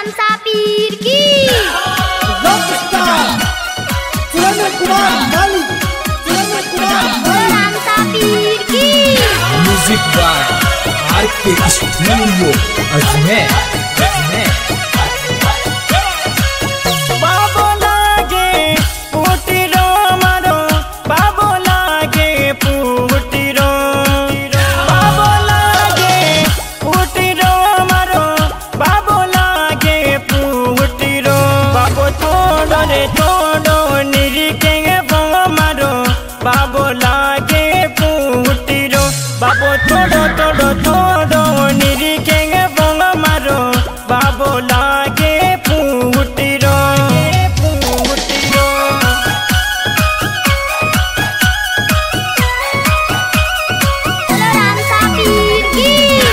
रामसा पीर की रामसा पीर की music by RK studio Ajmer. बाबो लागे पुटिरो मारो, बाबो लागे पुटिरो, बाबो लागे पुटिरो मारो, बाबो लागे पुटिरो, बाबो थोड़ो रे थोड़ो निरिकेंगे वो मारो, बाबो लागे पुटिरो, बाबो थोड़ो थोड़ो थोड़ो निरिकेंगे वो मारो, बाबो लागे पुटिरो। रामसा पीर की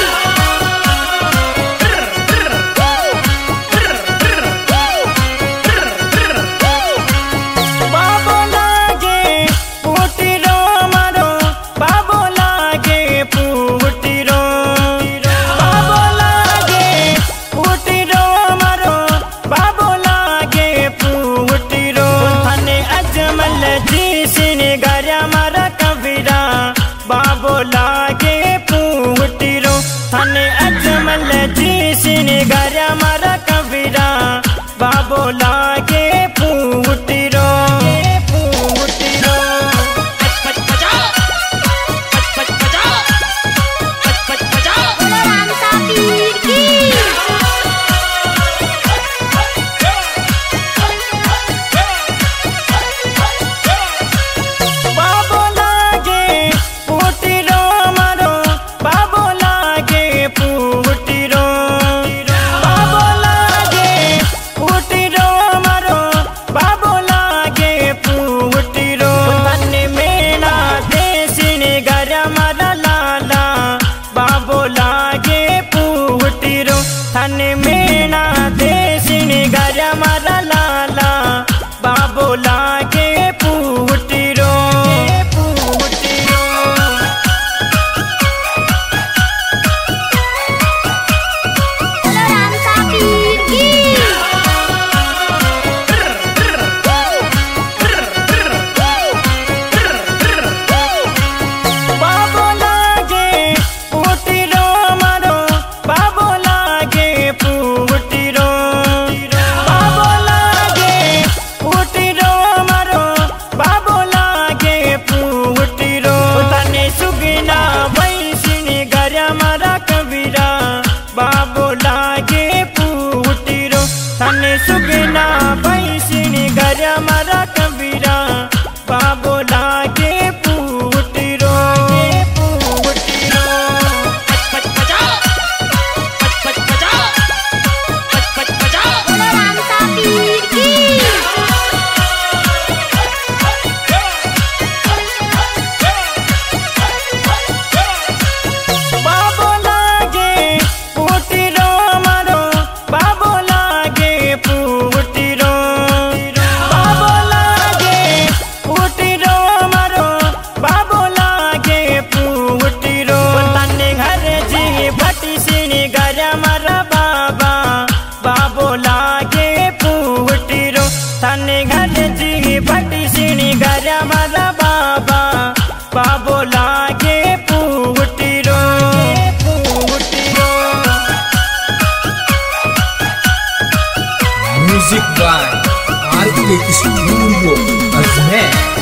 बाबो लागे पुटिरो मारो, बाबो लागे पुटिरो, बाबो लागे पुटिरो मारो, बाबो लागे पुटिरो, थाने अजमल जी सिने गर्या मारा कबीरा, बाबो लागे पुटिरो, थाने अजमल जी सिने गर्या मारा कबीरा, बाबो लागे पुटिरो। रामसा पीर की बाबो लागे पुटिरो मारो, बाबो लागे पुटिरो, बाबो लागे पुटिरो मारो, बाबो लागे पुटिरो, तन्ने मेना देसिने गर्या मारा लाला, बाबो लागे पुटिरो, तन्ने मेना देसिने गर्या मारा लाला, बाबो लागे पुटिरो। रामसा पीर की बाबो लागे पुटिरो मारो, बाबो लागे पुटिरो, बाबो लागे पुटिरो मारो, बाबो लागे पुटिरो, तने सुगिना वैसिनी गर्या मारा कबीरा, बाबो लागे पुटिरो, तने सुगिना वैसिनी गर्या मारा कबीरा, बाबो लागे पुटिरो। रामसा पीर की बाबो लागे पुटिरो मारो, बाबो लागे पुटिरो, बाबो लागे पुटिरो मारो, बाबो लागे पुटिरो, तन्ने घर जी भटी सिनी गर्या मारा बाबा, बाबो लागे पुटिरो, तन्ने घर जी भटी सिनी गर्या मारा बाबा, बाबो लागे पुटिरो। Music by RK studio Ajmer.